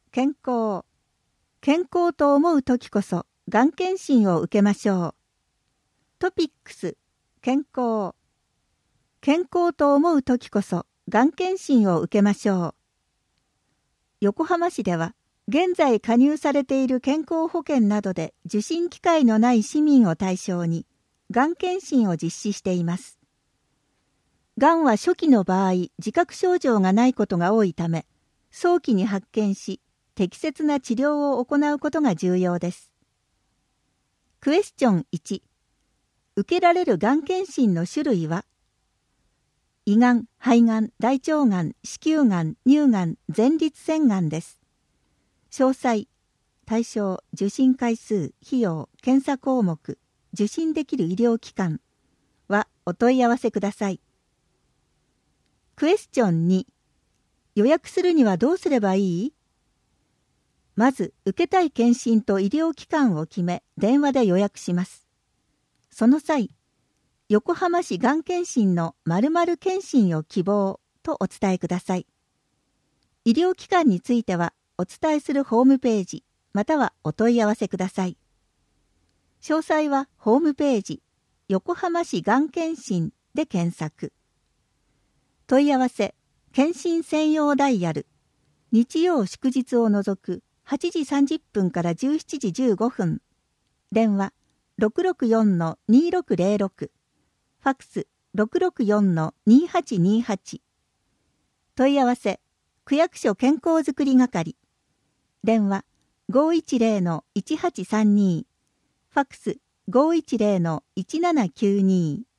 健康。健康と思うときこそ、がん検診を受けましょう。トピックス。健康。健康と思うときこそ、がん検診を受けましょう。横浜市では、現在加入されている健康保険などで受診機会のない市民を対象に、がん検診を実施しています。がんは初期の場合、自覚症状がないことが多いため、早期に発見し、適切な治療を行うことが重要です。クエスチョン1。受けられるがん検診の種類は、胃がん、肺がん、大腸がん、子宮がん、乳がん、前立腺がんです。詳細、対象、受診回数、費用、検査項目、受診できる医療機関はお問い合わせください。クエスチョン2。予約するにはどうすればいい？まず、受けたい検診と医療機関を決め、電話で予約します。その際、横浜市がん検診の〇〇検診を希望とお伝えください。医療機関については、お伝えするホームページ、またはお問い合わせください。詳細はホームページ、横浜市がん検診で検索。問い合わせ、検診専用ダイヤル、日曜祝日を除く8時30分から17時15分。電話 664-2606。ファックス 664-2828。問い合わせ、区役所健康づくり係。電話 510-1832。ファックス 510-1792。